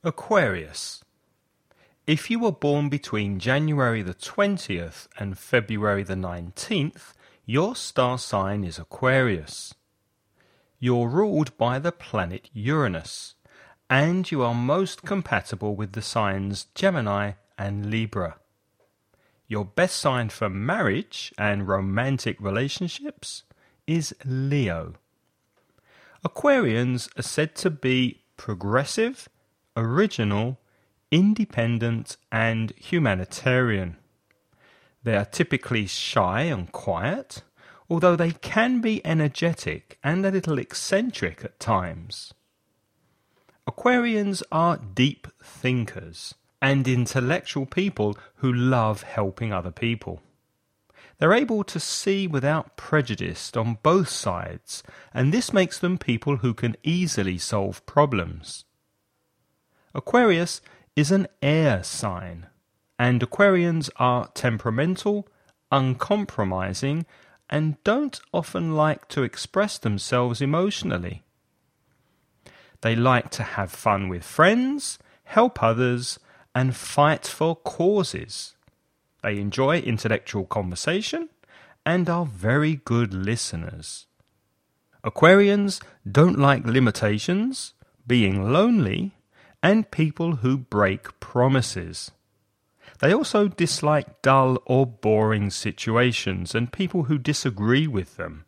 Aquarius. If you were born between January the 20th and February the 19th, your star sign is Aquarius. You're ruled by the planet Uranus, and you are most compatible with the signs Gemini and Libra. Your best sign for marriage and romantic relationships is Leo. Aquarians are said to be progressive, original, independent and humanitarian. They are typically shy and quiet, although they can be energetic and a little eccentric at times. Aquarians are deep thinkers and intellectual people who love helping other people. They're able to see without prejudice on both sides, and this makes them people who can easily solve problems. Aquarius is an air sign, and Aquarians are temperamental, uncompromising, and don't often like to express themselves emotionally. They like to have fun with friends, help others, and fight for causes. They enjoy intellectual conversation and are very good listeners. Aquarians don't like limitations, being lonely, and people who break promises. They also dislike dull or boring situations and people who disagree with them.